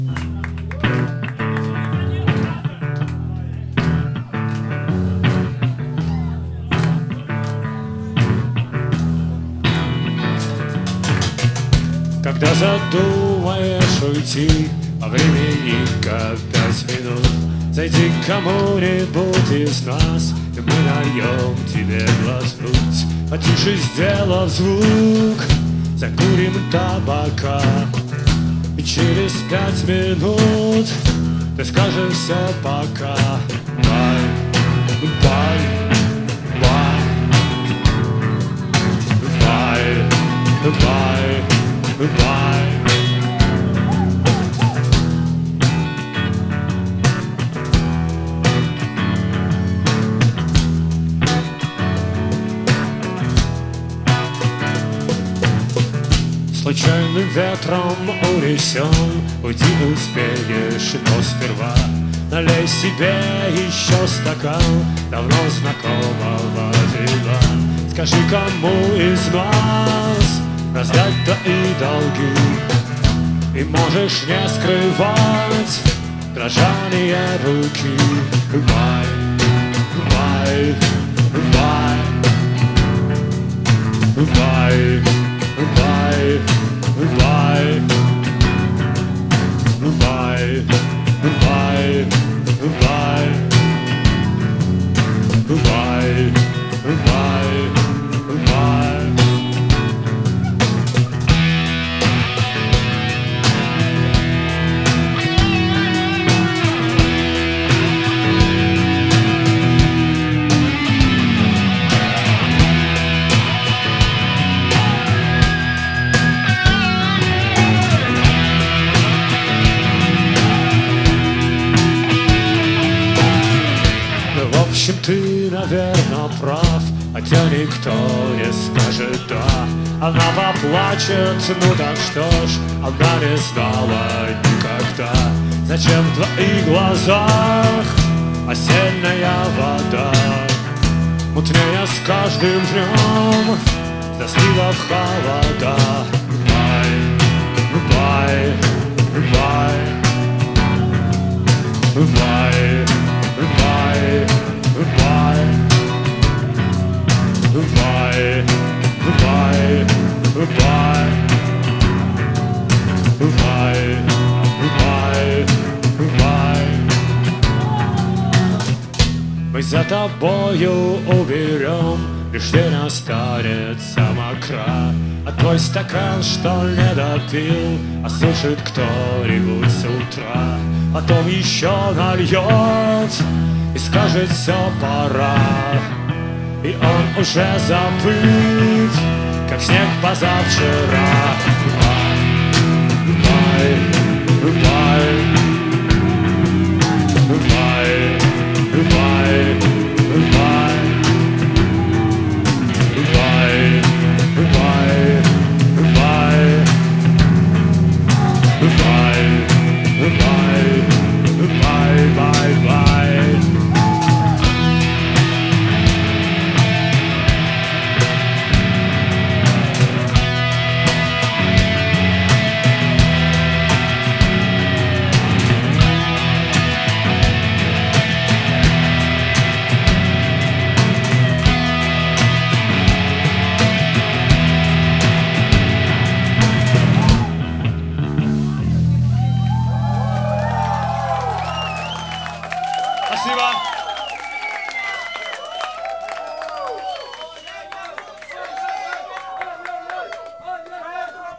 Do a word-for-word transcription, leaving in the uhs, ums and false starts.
Когда задумаешь уйти, а времени как пять минут, зайди к кому-нибудь из нас, и мы нальем тебе глотнуть. Потише сделав звук, закурим табака, и через пять минут ты скажешь все пока. Бай, бай, бай, бай, бай. Goodbye. Случайным ветром унесен, уйти успеешь, но сперва налей себе еще стакан давно знакомого вина. Скажи, кому из нас раздать твои долги, и можешь не скрывать дрожание руки. Goodbye, goodbye, goodbye, goodbye, goodbye, goodbye, goodbye, goodbye, goodbye, goodbye, goodbye, goodbye. В общем, ты, наверное, прав, хотя никто не скажет «да». Она поплачет, ну так что ж, она не знала никогда, зачем в твоих глазах осенняя вода мутнее с каждым днем, застыла в холода. Goodbye, goodbye, goodbye, goodbye, goodbye, goodbye, goodbye, goodbye, goodbye, goodbye, goodbye. Мы за тобою уберем, лишь день останется мокра, а твой стакан, что не допил, осушит кто-нибудь с утра. Потом еще нальет и скажет все пора, и он уже забыт, как снег позавчера. Goodbye, goodbye, goodbye, goodbye, goodbye, goodbye, goodbye, goodbye, goodbye, goodbye, goodbye, bye, bye. Спасибо.